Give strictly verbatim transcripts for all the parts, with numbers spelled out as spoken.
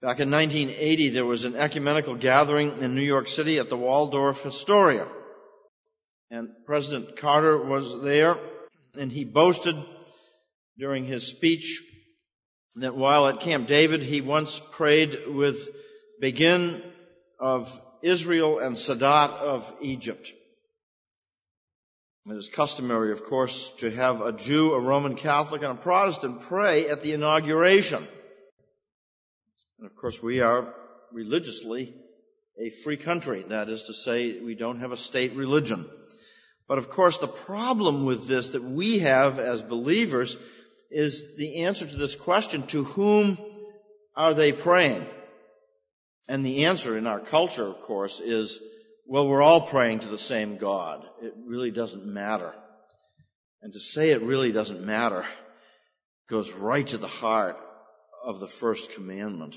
Back in nineteen eighty, there was an ecumenical gathering in New York City at the Waldorf Astoria. And President Carter was there, and he boasted during his speech that while at Camp David, he once prayed with Begin of Israel and Sadat of Egypt. It is customary, of course, to have a Jew, a Roman Catholic, and a Protestant pray at the inauguration. And of course, we are religiously a free country. That is to say, we don't have a state religion. But of course, the problem with this that we have as believers is the answer to this question: to whom are they praying? And the answer in our culture, of course, is, well, we're all praying to the same God. It really doesn't matter. And to say it really doesn't matter goes right to the heart of the first commandment.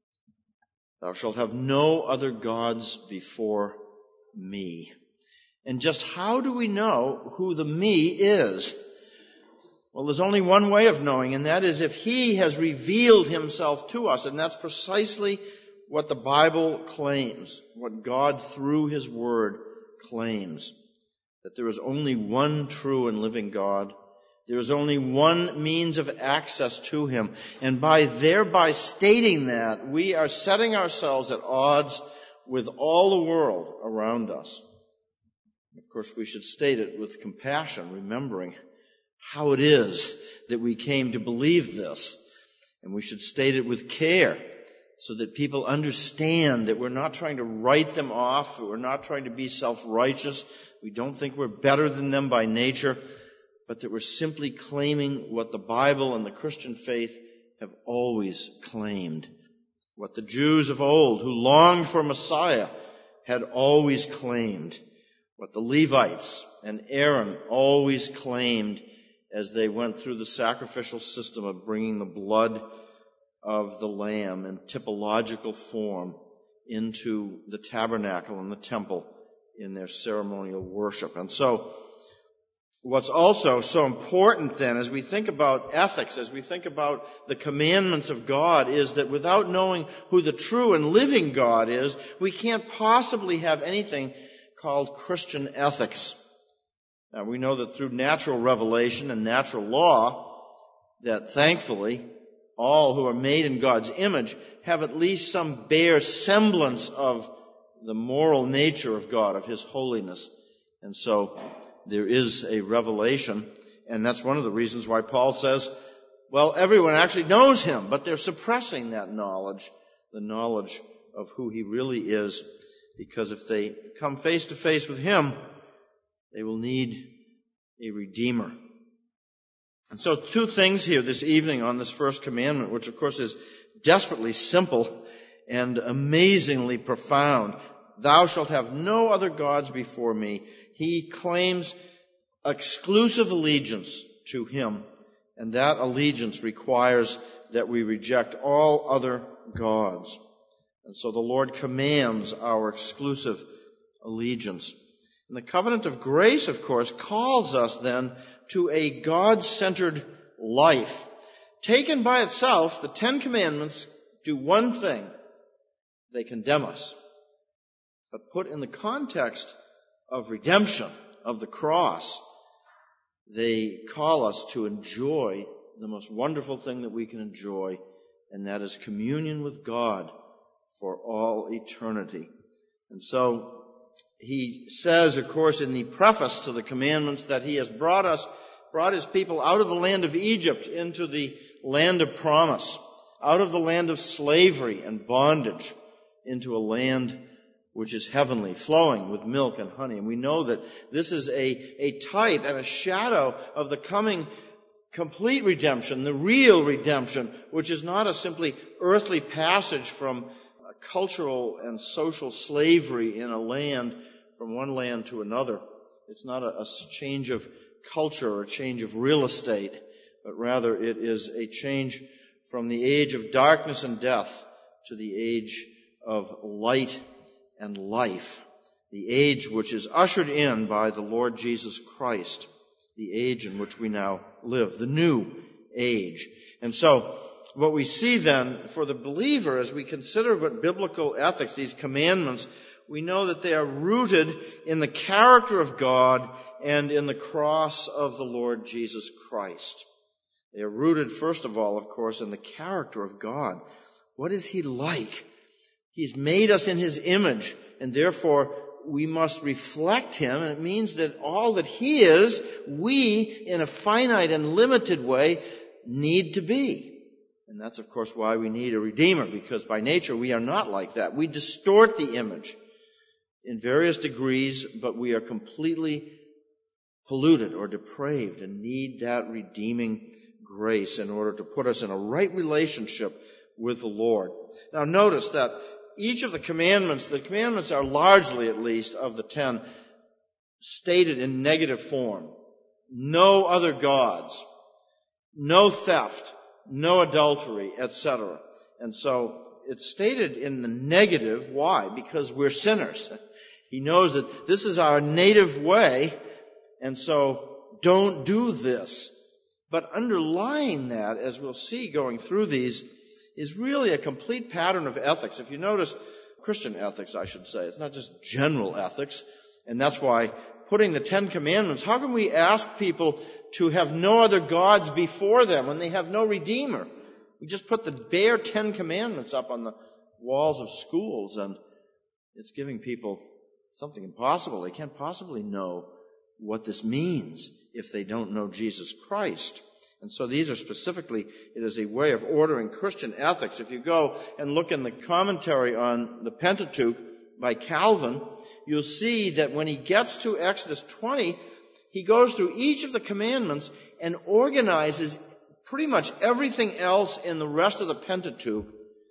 Thou shalt have no other gods before me. And just how do we know who the me is? Well, there's only one way of knowing, and that is if he has revealed himself to us. And that's precisely what the Bible claims, what God through his word claims, that there is only one true and living God. There is only one means of access to him. And by thereby stating that, we are setting ourselves at odds with all the world around us. Of course, we should state it with compassion, remembering how it is that we came to believe this. And we should state it with care, so that people understand that we're not trying to write them off, that we're not trying to be self-righteous, we don't think we're better than them by nature, but that we're simply claiming what the Bible and the Christian faith have always claimed. What the Jews of old who longed for Messiah had always claimed. What the Levites and Aaron always claimed as they went through the sacrificial system of bringing the blood of the Lamb in typological form into the tabernacle and the temple in their ceremonial worship. And so, what's also so important then, as we think about ethics, as we think about the commandments of God, is that without knowing who the true and living God is, we can't possibly have anything called Christian ethics. Now, we know that through natural revelation and natural law, that thankfully, all who are made in God's image have at least some bare semblance of the moral nature of God, of his holiness. And so there is a revelation, and that's one of the reasons why Paul says, well, everyone actually knows him, but they're suppressing that knowledge, the knowledge of who he really is, because if they come face to face with him, they will need a redeemer. And so two things here this evening on this first commandment, which of course is desperately simple and amazingly profound. Thou shalt have no other gods before me. He claims exclusive allegiance to him, and that allegiance requires that we reject all other gods. And so the Lord commands our exclusive allegiance. And the covenant of grace, of course, calls us then to a God-centered life. Taken by itself, the Ten Commandments do one thing. They condemn us. But put in the context of redemption, of the cross, they call us to enjoy the most wonderful thing that we can enjoy, and that is communion with God for all eternity. And so he says, of course, in the preface to the commandments that he has brought us, brought his people out of the land of Egypt into the land of promise, out of the land of slavery and bondage into a land which is heavenly, flowing with milk and honey. And we know that this is a, a type and a shadow of the coming complete redemption, the real redemption, which is not a simply earthly passage from cultural and social slavery in a land, from one land to another. It's not a, a change of culture or a change of real estate, but rather it is a change from the age of darkness and death to the age of light and life, the age which is ushered in by the Lord Jesus Christ, the age in which we now live, the new age. And so what we see then for the believer as we consider what biblical ethics, these commandments, we know that they are rooted in the character of God and in the cross of the Lord Jesus Christ. They are rooted, first of all, of course, in the character of God. What is He like? He's made us in His image, and therefore we must reflect Him, and it means that all that He is, we, in a finite and limited way, need to be. And that's, of course, why we need a Redeemer, because by nature we are not like that. We distort the image in various degrees, but we are completely polluted or depraved and need that redeeming grace in order to put us in a right relationship with the Lord. Now notice that each of the commandments, the commandments are largely, at least, of the ten, stated in negative form. No other gods, no theft, no adultery, et cetera. And so it's stated in the negative. Why? Because we're sinners. He knows that this is our native way, and so don't do this. But underlying that, as we'll see going through these, is really a complete pattern of ethics. If you notice, Christian ethics, I should say. It's not just general ethics. And that's why putting the Ten Commandments, how can we ask people to have no other gods before them when they have no Redeemer? We just put the bare Ten Commandments up on the walls of schools, and it's giving people something impossible. They can't possibly know what this means if they don't know Jesus Christ. And so these are specifically, it is a way of ordering Christian ethics. If you go and look in the commentary on the Pentateuch by Calvin, you'll see that when he gets to Exodus twenty, he goes through each of the commandments and organizes pretty much everything else in the rest of the Pentateuch,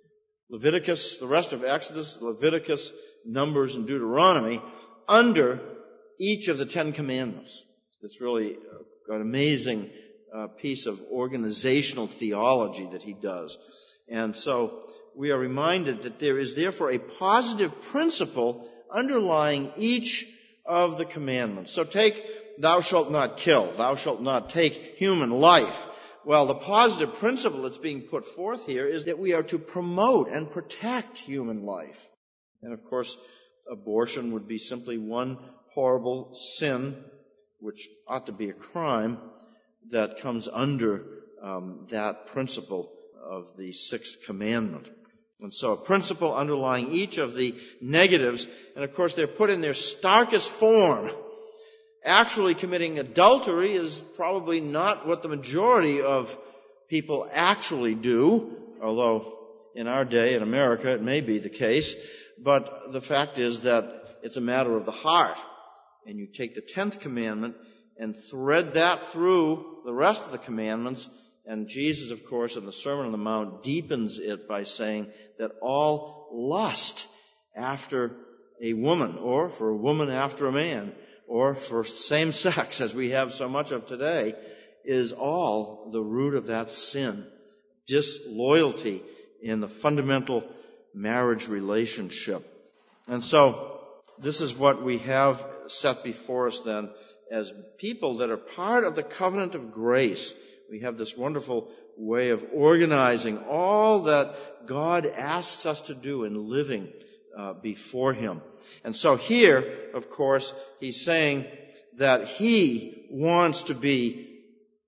Leviticus, the rest of Exodus, Leviticus, Numbers, and Deuteronomy, under each of the Ten Commandments. It's really an amazing uh, piece of organizational theology that he does. And so we are reminded that there is therefore a positive principle underlying each of the commandments. So take, thou shalt not kill, thou shalt not take human life. Well, the positive principle that's being put forth here is that we are to promote and protect human life. And of course, abortion would be simply one horrible sin, which ought to be a crime, that comes under um, that principle of the sixth commandment. And so a principle underlying each of the negatives, and of course they're put in their starkest form. Actually committing adultery is probably not what the majority of people actually do, although in our day, in America, it may be the case. But the fact is that it's a matter of the heart. And you take the tenth commandment and thread that through the rest of the commandments. And Jesus, of course, in the Sermon on the Mount deepens it by saying that all lust after a woman, or for a woman after a man, or for same sex, as we have so much of today, is all the root of that sin. Disloyalty in the fundamental marriage relationship. And so this is what we have set before us then as people that are part of the covenant of grace. We have this wonderful way of organizing all that God asks us to do in living uh, before Him. And so here, of course, He's saying that He wants to be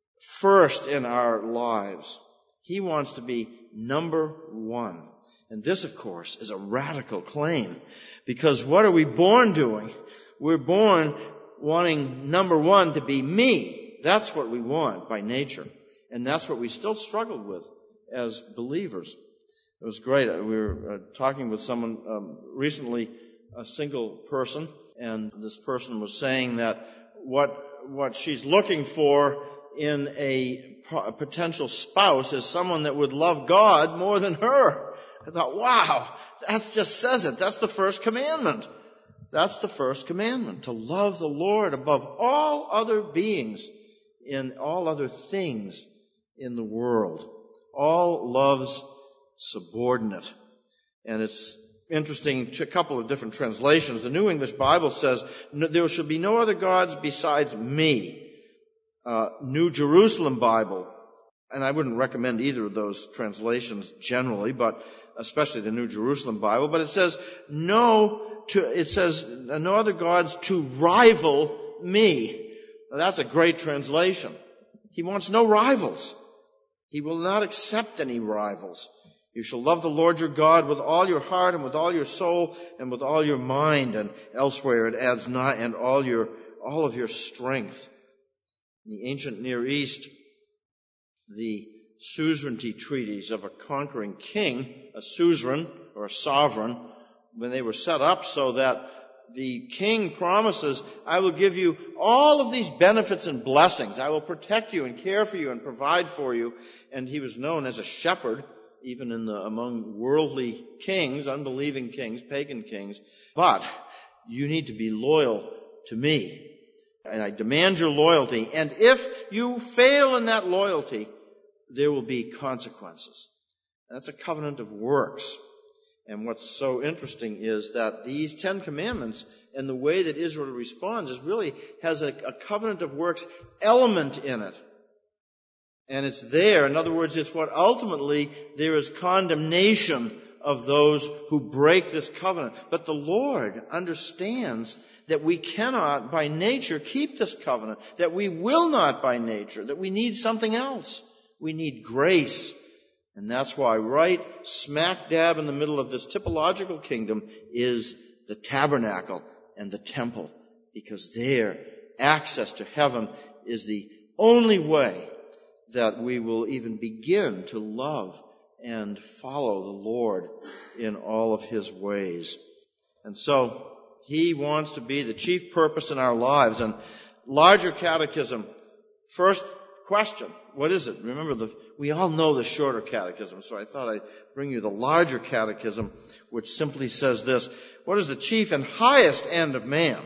first in our lives. He wants to be number one. And this, of course, is a radical claim. Because what are we born doing? We're born wanting number one to be me. That's what we want by nature. And that's what we still struggle with as believers. It was great. We were uh, talking with someone um, recently, a single person, and this person was saying that what what she's looking for in a, a potential spouse is someone that would love God more than her. I thought, wow, that just says it. That's the first commandment. That's the first commandment, to love the Lord above all other beings in all other things in the world. All love's subordinate. And it's interesting, a couple of different translations. The New English Bible says, there shall be no other gods besides me. Uh, New Jerusalem Bible and I wouldn't recommend either of those translations generally, but especially the New Jerusalem Bible, but it says, no to, it says, no other gods to rival me. Now, that's a great translation. He wants no rivals. He will not accept any rivals. You shall love the Lord your God with all your heart and with all your soul and with all your mind. And elsewhere it adds not, and all your, all of your strength. In the ancient Near East, the suzerainty treaties of a conquering king, a suzerain or a sovereign, when they were set up so that the king promises, I will give you all of these benefits and blessings. I will protect you and care for you and provide for you. And he was known as a shepherd, even in the, among worldly kings, unbelieving kings, pagan kings. But you need to be loyal to me. And I demand your loyalty. And if you fail in that loyalty, there will be consequences. That's a covenant of works. And what's so interesting is that these Ten Commandments and the way that Israel responds is really has a, a covenant of works element in it. And it's there. In other words, it's what ultimately there is condemnation of those who break this covenant. But the Lord understands that we cannot by nature keep this covenant, that we will not by nature, that we need something else. We need grace. And that's why right smack dab in the middle of this typological kingdom is the tabernacle and the temple. Because there, access to heaven is the only way that we will even begin to love and follow the Lord in all of His ways. And so, He wants to be the chief purpose in our lives. And larger catechism, first question, what is it? Remember, the, we all know the shorter catechism, so I thought I'd bring you the larger catechism, which simply says this: what is the chief and highest end of man?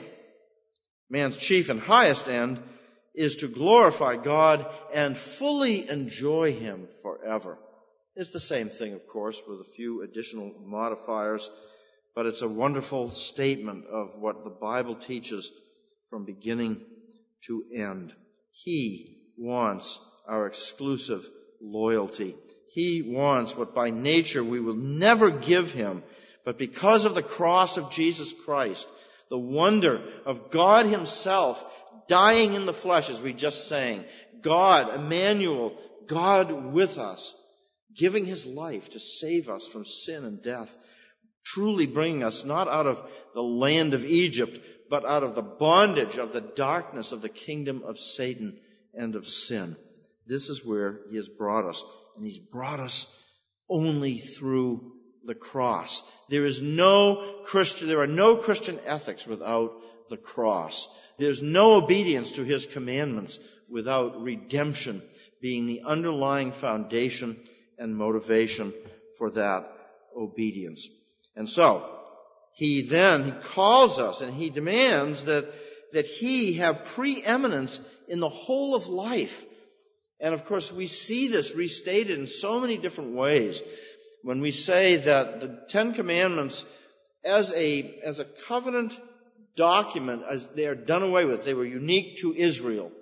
Man's chief and highest end is to glorify God and fully enjoy Him forever. It's the same thing, of course, with a few additional modifiers, but it's a wonderful statement of what the Bible teaches from beginning to end. He wants our exclusive loyalty. He wants what by nature we will never give Him, but because of the cross of Jesus Christ, the wonder of God Himself dying in the flesh, as we just sang, God, Emmanuel, God with us, giving His life to save us from sin and death, truly bringing us not out of the land of Egypt, but out of the bondage of the darkness of the kingdom of Satan and of sin. This is where He has brought us, and He's brought us only through the cross. There is no Christian, there are no Christian ethics without the cross. There's no obedience to His commandments without redemption being the underlying foundation and motivation for that obedience. And so, He then, He calls us and He demands that, that He have preeminence in the whole of life. And of course, we see this restated in so many different ways when we say that the Ten Commandments as a, as a covenant document, as they are done away with, they were unique to Israel.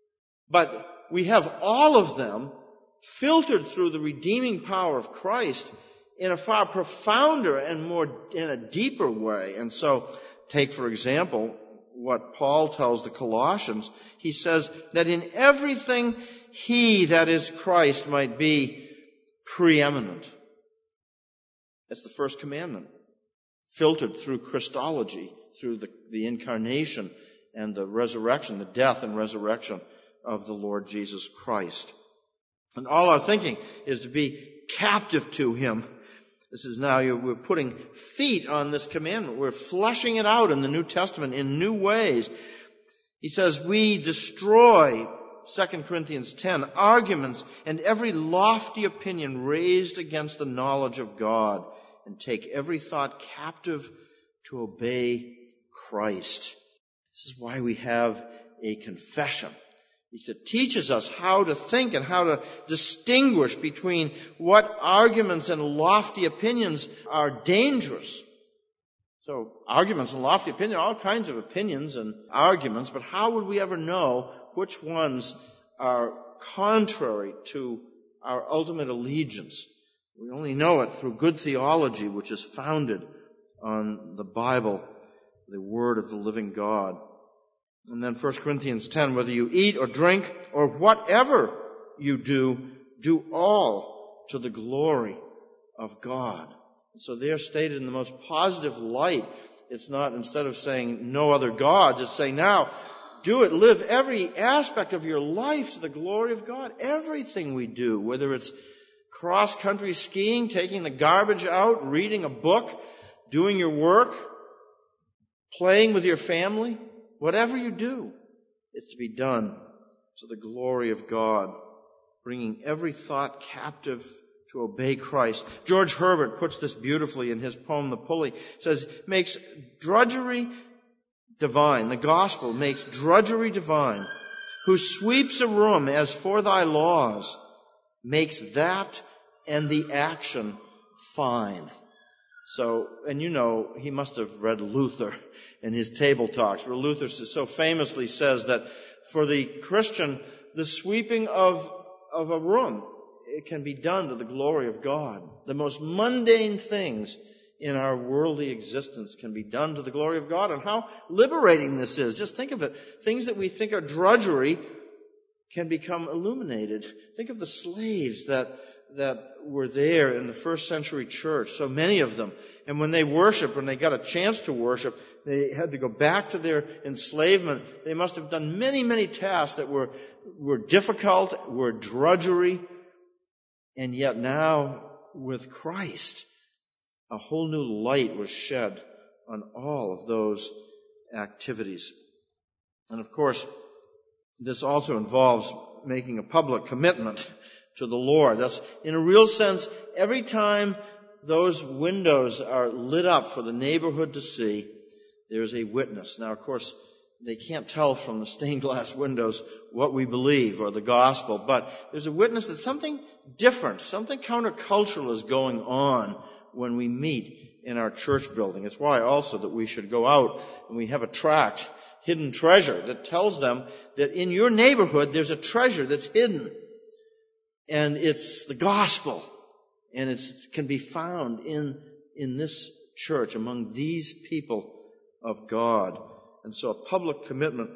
But we have all of them filtered through the redeeming power of Christ in a far profounder and more, in a deeper way. And so, take for example, what Paul tells the Colossians. He says that in everything He, that is Christ, might be preeminent. That's the first commandment, filtered through Christology, through the, the incarnation and the resurrection, the death and resurrection of the Lord Jesus Christ. And all our thinking is to be captive to Him. This is now, we're putting feet on this commandment. We're fleshing it out in the New Testament in new ways. He says, we destroy, Second Corinthians ten, arguments and every lofty opinion raised against the knowledge of God, and take every thought captive to obey Christ. This is why we have a confession. It teaches us how to think and how to distinguish between what arguments and lofty opinions are dangerous. So, arguments and lofty opinions, all kinds of opinions and arguments, but how would we ever know which ones are contrary to our ultimate allegiance. We only know it through good theology, which is founded on the Bible, the Word of the living God. And then First Corinthians ten, whether you eat or drink or whatever you do, do all to the glory of God. And so they're stated in the most positive light. It's not, instead of saying no other gods, it's saying now, do it, live every aspect of your life to the glory of God. Everything we do, whether it's cross-country skiing, taking the garbage out, reading a book, doing your work, playing with your family, whatever you do, it's to be done to the glory of God, bringing every thought captive to obey Christ. George Herbert puts this beautifully in his poem, The Pulley. It says, makes drudgery divine. The gospel makes drudgery divine. Who sweeps a room as for thy laws, makes that and the action fine. So, and you know, he must have read Luther in his table talks, where Luther so famously says that for the Christian, the sweeping of, of a room, it can be done to the glory of God. The most mundane things in our worldly existence can be done to the glory of God. And how liberating this is. Just think of it. Things that we think are drudgery can become illuminated. Think of the slaves that that were there in the first century church, so many of them. And when they worshiped, when they got a chance to worship, they had to go back to their enslavement. They must have done many, many tasks that were, were difficult, were drudgery. And yet now, with Christ, a whole new light was shed on all of those activities. And of course, this also involves making a public commitment to the Lord. That's, in a real sense, every time those windows are lit up for the neighborhood to see, there's a witness. Now, of course, they can't tell from the stained glass windows what we believe or the gospel, but there's a witness that something different, something countercultural is going on when we meet in our church building. It's why also that we should go out and we have a tract, Hidden Treasure, that tells them that in your neighborhood there's a treasure that's hidden. And it's the gospel. And it can be found in, in this church among these people of God. And so a public commitment.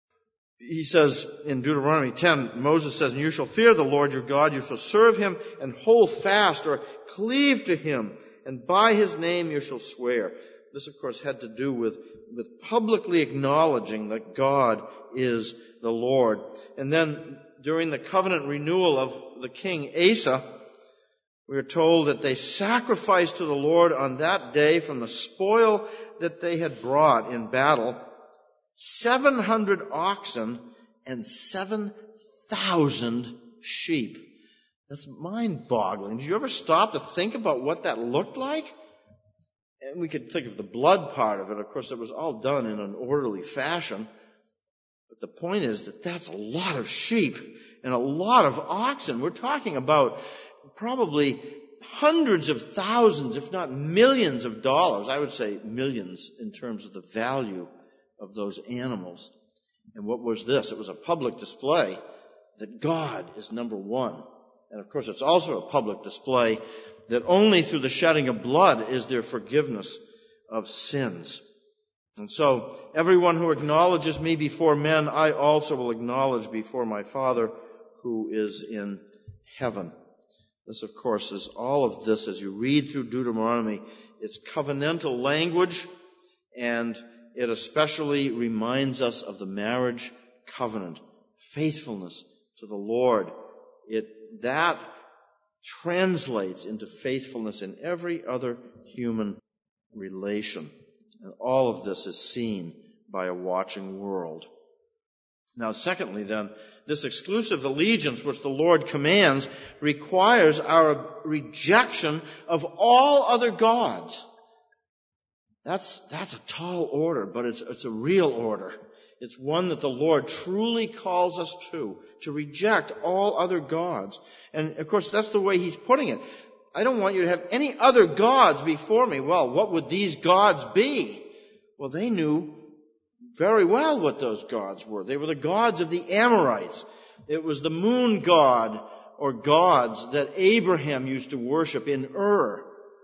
He says in Deuteronomy ten, Moses says, and you shall fear the Lord your God, you shall serve him and hold fast or cleave to him, and by his name you shall swear. This, of course, had to do with, with publicly acknowledging that God is the Lord. And then during the covenant renewal of the king Asa, we are told that they sacrificed to the Lord on that day from the spoil that they had brought in battle seven hundred oxen and seven thousand sheep. That's mind-boggling. Did you ever stop to think about what that looked like? And we could think of the blood part of it. Of course, it was all done in an orderly fashion. But the point is that that's a lot of sheep and a lot of oxen. We're talking about probably hundreds of thousands, if not millions of dollars. I would say millions in terms of the value of those animals. And what was this? It was a public display that God is number one. And of course, it's also a public display that only through the shedding of blood is there forgiveness of sins. And so, everyone who acknowledges me before men, I also will acknowledge before my Father who is in heaven. This, of course, is all of this as you read through Deuteronomy. It's covenantal language, and it especially reminds us of the marriage covenant, faithfulness to the Lord. It, that translates into faithfulness in every other human relation. And all of this is seen by a watching world. Now, secondly, then, this exclusive allegiance which the Lord commands requires our rejection of all other gods. That's, that's a tall order, but it's, it's a real order. It's one that the Lord truly calls us to, to reject all other gods. And, of course, that's the way He's putting it. I don't want you to have any other gods before me. Well, what would these gods be? Well, they knew very well what those gods were. They were the gods of the Amorites. It was the moon god or gods that Abraham used to worship in Ur.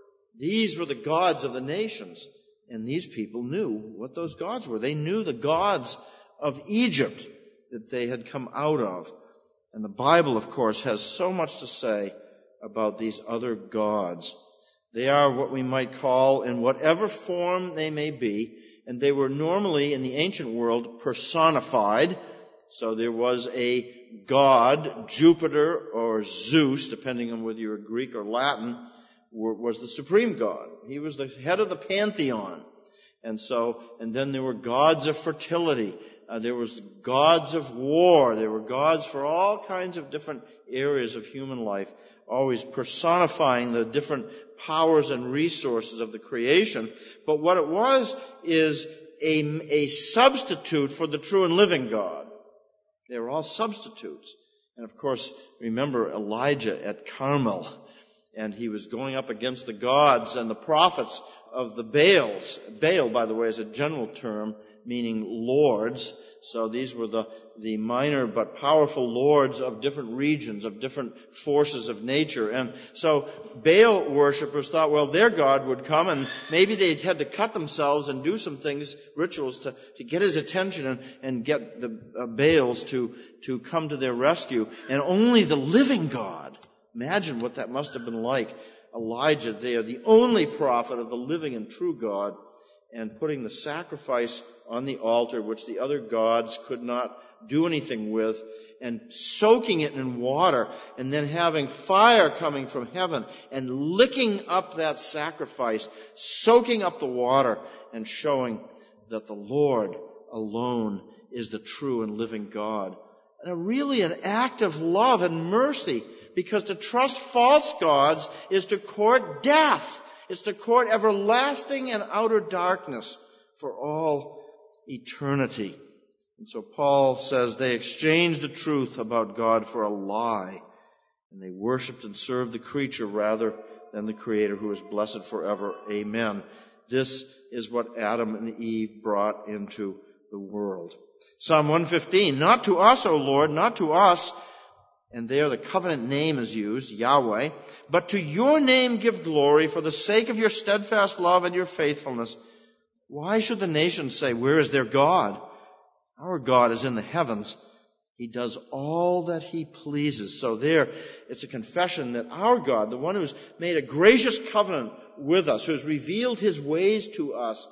These were the gods of the nations. And these people knew what those gods were. They knew the gods of Egypt that they had come out of. And the Bible, of course, has so much to say about these other gods. They are what we might call, in whatever form they may be, and they were normally in the ancient world personified. So there was a god, Jupiter or Zeus, depending on whether you're Greek or Latin, was the supreme god. He was the head of the pantheon. And so, and then there were gods of fertility. Uh, there was gods of war. There were gods for all kinds of different areas of human life, always personifying the different powers and resources of the creation. But what it was is a, a substitute for the true and living God. They were all substitutes. And of course, remember Elijah at Carmel. And he was going up against the gods and the prophets of the Baals. Baal, by the way, is a general term meaning lords. So these were the, the minor but powerful lords of different regions, of different forces of nature. And so Baal worshippers thought, well, their God would come, and maybe they had to cut themselves and do some things, rituals, to, to get his attention and, and get the uh, Baals to, to come to their rescue. And only the living God. Imagine what that must have been like. Elijah there, the only prophet of the living and true God, and putting the sacrifice on the altar, which the other gods could not do anything with, and soaking it in water, and then having fire coming from heaven and licking up that sacrifice, soaking up the water, and showing that the Lord alone is the true and living God. And a really an act of love and mercy, because to trust false gods is to court death. It's to court everlasting and outer darkness for all eternity. And so Paul says they exchanged the truth about God for a lie, and they worshipped and served the creature rather than the Creator, who is blessed forever. Amen. This is what Adam and Eve brought into the world. Psalm one fifteen, not to us, O Lord, not to us, and there the covenant name is used, Yahweh, but to your name give glory for the sake of your steadfast love and your faithfulness. Why should the nations say, where is their God? Our God is in the heavens. He does all that he pleases. So there, it's a confession that our God, the one who's made a gracious covenant with us, who's revealed his ways to us,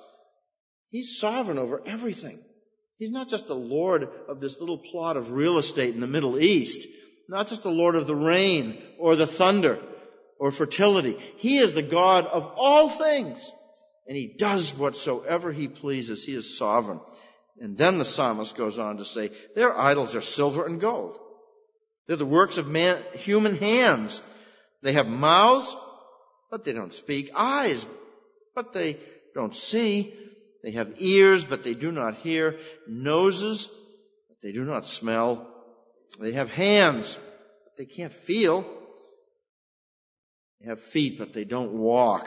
he's sovereign over everything. He's not just the Lord of this little plot of real estate in the Middle East, not just the Lord of the rain or the thunder or fertility. He is the God of all things, and he does whatsoever he pleases. He is sovereign. And then the psalmist goes on to say, their idols are silver and gold. They're the works of man, human hands. They have mouths, but they don't speak. Eyes, but they don't see. They have ears, but they do not hear. Noses, but they do not smell. They have hands, but they can't feel. They have feet, but they don't walk.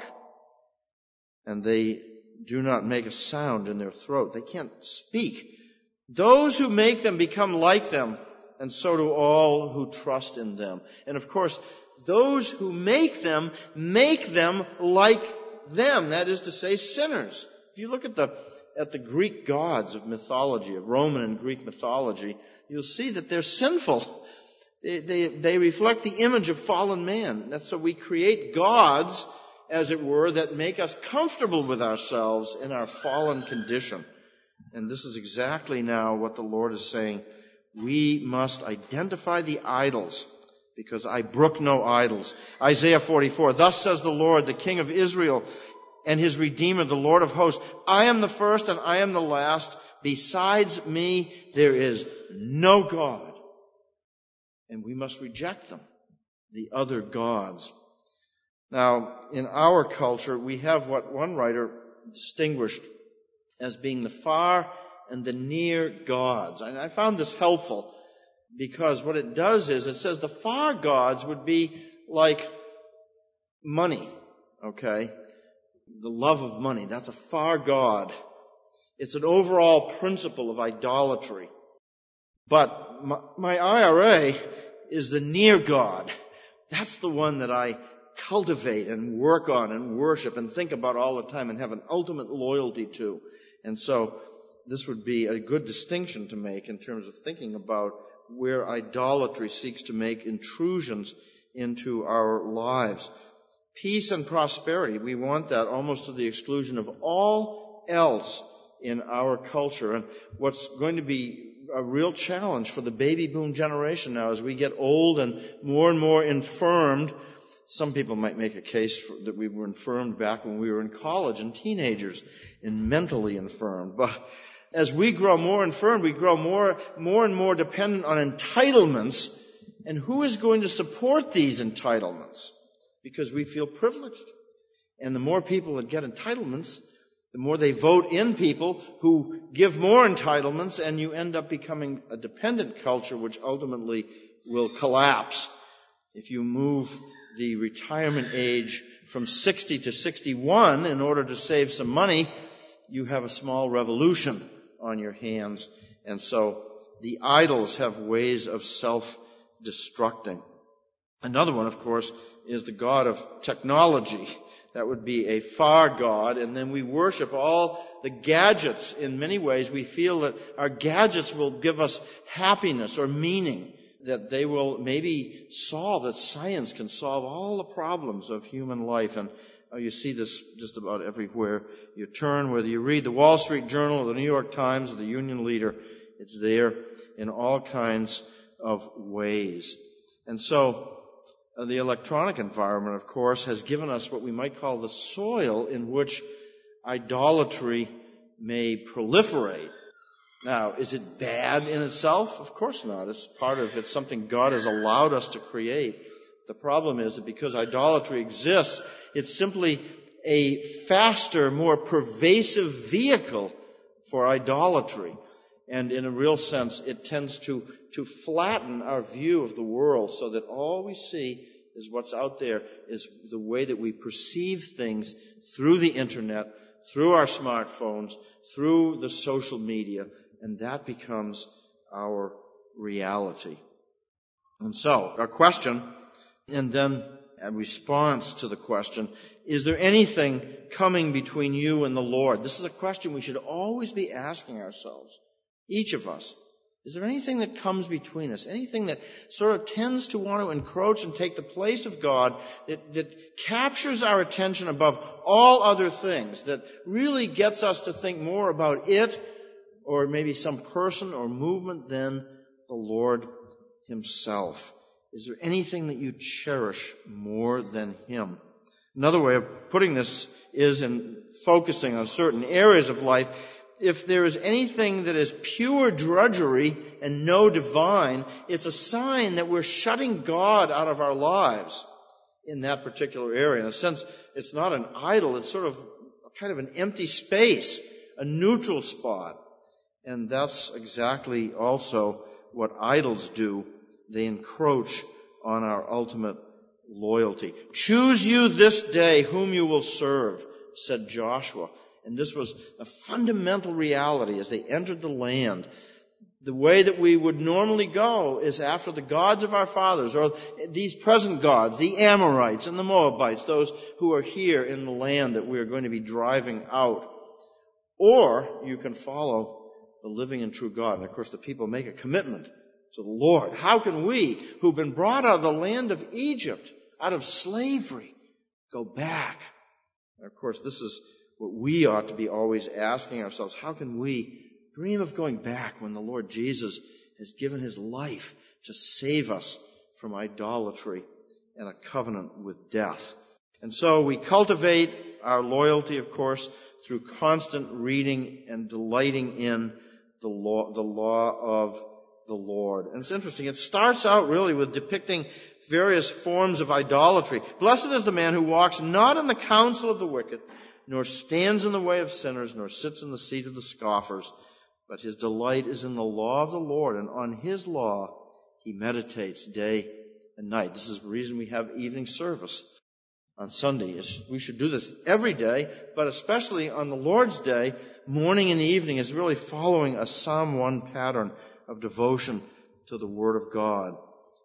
And they do not make a sound in their throat. They can't speak. Those who make them become like them, and so do all who trust in them. And of course, those who make them, make them like them. That is to say, sinners. If you look at the at the Greek gods of mythology, of Roman and Greek mythology, you'll see that they're sinful. They, they, they reflect the image of fallen man. That's so we create gods, as it were, that make us comfortable with ourselves in our fallen condition. And this is exactly now what the Lord is saying. We must identify the idols, because I brook no idols. Isaiah forty-four, thus says the Lord, the King of Israel, and his Redeemer, the Lord of hosts, I am the first and I am the last. Besides me, there is no God. And we must reject them, the other gods. Now, in our culture, we have what one writer distinguished as being the far and the near gods. And I found this helpful, because what it does is it says the far gods would be like money, okay? The love of money, that's a far god. It's an overall principle of idolatry. But my, my I R A is the near God. That's the one that I cultivate and work on and worship and think about all the time and have an ultimate loyalty to. And so this would be a good distinction to make in terms of thinking about where idolatry seeks to make intrusions into our lives. Peace and prosperity, we want that almost to the exclusion of all else in our culture. And what's going to be a real challenge for the baby boom generation now as we get old and more and more infirmed. Some people might make a case for, that we were infirmed back when we were in college and teenagers and mentally infirmed. But as we grow more infirmed, we grow more, more and more dependent on entitlements. And who is going to support these entitlements? Because we feel privileged. And the more people that get entitlements, the more they vote in people who give more entitlements, and you end up becoming a dependent culture which ultimately will collapse. If you move the retirement age from sixty to sixty-one in order to save some money, you have a small revolution on your hands. And so the idols have ways of self-destructing. Another one, of course, is the god of technology. That would be a far god, and then we worship all the gadgets. In many ways, we feel that our gadgets will give us happiness or meaning, that they will maybe solve, that science can solve all the problems of human life. And oh, you see this just about everywhere you turn, whether you read the Wall Street Journal or the New York Times or the Union Leader, it's there in all kinds of ways. And so, Uh, the electronic environment, of course, has given us what we might call the soil in which idolatry may proliferate. Now, is it bad in itself? Of course not. It's part of it's something God has allowed us to create. The problem is that because idolatry exists, it's simply a faster, more pervasive vehicle for idolatry. And in a real sense, it tends to, to flatten our view of the world so that all we see is what's out there, is the way that we perceive things through the internet, through our smartphones, through the social media, and that becomes our reality. And so, our question, and then a response to the question, is there anything coming between you and the Lord? This is a question we should always be asking ourselves. Each of us. Is there anything that comes between us? Anything that sort of tends to want to encroach and take the place of God, that, that captures our attention above all other things, that really gets us to think more about it or maybe some person or movement than the Lord Himself? Is there anything that you cherish more than Him? Another way of putting this is in focusing on certain areas of life. If there is anything that is pure drudgery and no divine, it's a sign that we're shutting God out of our lives in that particular area. In a sense, it's not an idol, it's sort of kind of an empty space, a neutral spot. And that's exactly also what idols do. They encroach on our ultimate loyalty. Choose you this day whom you will serve, said Joshua. And this was a fundamental reality as they entered the land. The way that we would normally go is after the gods of our fathers, or these present gods, the Amorites and the Moabites, those who are here in the land that we are going to be driving out. Or you can follow the living and true God. And of course the people make a commitment to the Lord. How can we, who've been brought out of the land of Egypt, out of slavery, go back? And of course this is what we ought to be always asking ourselves. How can we dream of going back when the Lord Jesus has given His life to save us from idolatry and a covenant with death? And so we cultivate our loyalty, of course, through constant reading and delighting in the law, the law of the Lord. And it's interesting. It starts out really with depicting various forms of idolatry. Blessed is the man who walks not in the counsel of the wicked, nor stands in the way of sinners, nor sits in the seat of the scoffers. But his delight is in the law of the Lord, and on His law he meditates day and night. This is the reason we have evening service on Sunday. We should do this every day, but especially on the Lord's Day, morning and evening is really following a Psalm one pattern of devotion to the Word of God.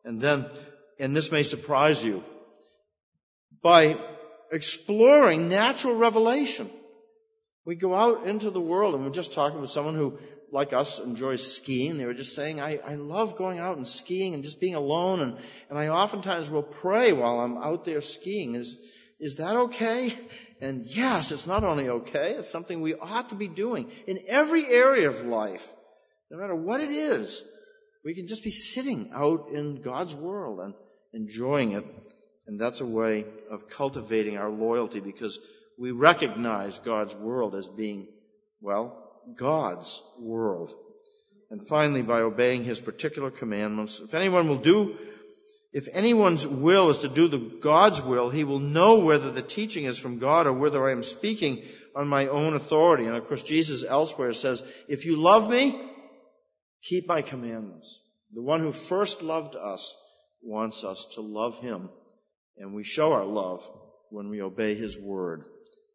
And then, and this may surprise you, by exploring natural revelation. We go out into the world, and we're just talking with someone who, like us, enjoys skiing. They were just saying, I, I love going out and skiing and just being alone, and, and I oftentimes will pray while I'm out there skiing. Is, is that okay? And yes, it's not only okay, it's something we ought to be doing in every area of life. No matter what it is, we can just be sitting out in God's world and enjoying it. And that's a way of cultivating our loyalty, because we recognize God's world as being, well, God's world. And finally, by obeying His particular commandments, if anyone will do, if anyone's will is to do the God's will, he will know whether the teaching is from God or whether I am speaking on my own authority. And of course, Jesus elsewhere says, if you love me, keep my commandments. The one who first loved us wants us to love Him, and we show our love when we obey His word.